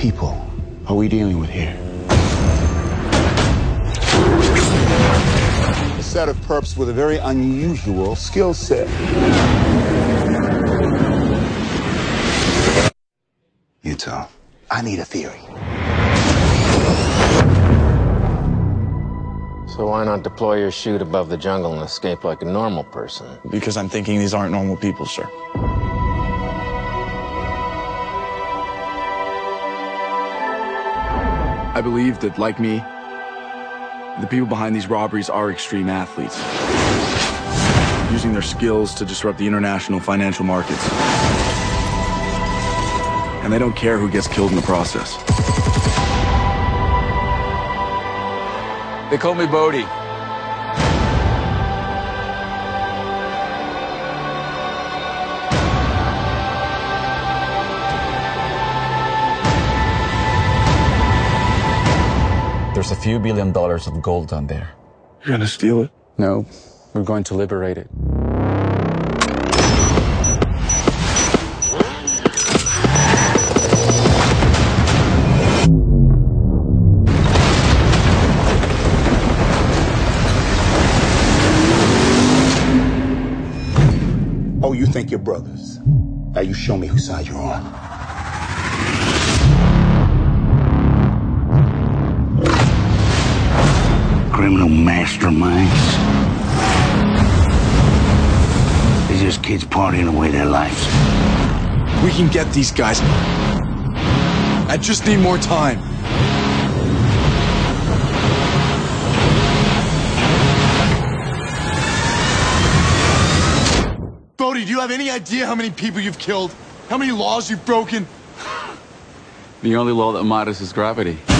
people are we dealing with here? A set of perps with a very unusual skill set. Utah, I need a theory. So why not deploy your chute above the jungle and escape like a normal person? Because I'm thinking these aren't normal people, sir. I believe that, like me, the people behind these robberies are extreme athletes, using their skills to disrupt the international financial markets. And they don't care who gets killed in the process. They call me Bodhi. There's a few $1 billion of gold down there. You're gonna steal it? No, we're going to liberate it. Oh, you think you're brothers? Now you show me whose side you're on. Criminal masterminds. They're just kids partying away their lives. We can get these guys. I just need more time. Bodhi, do you have any idea how many people you've killed? How many laws you've broken? The only law that matters is gravity.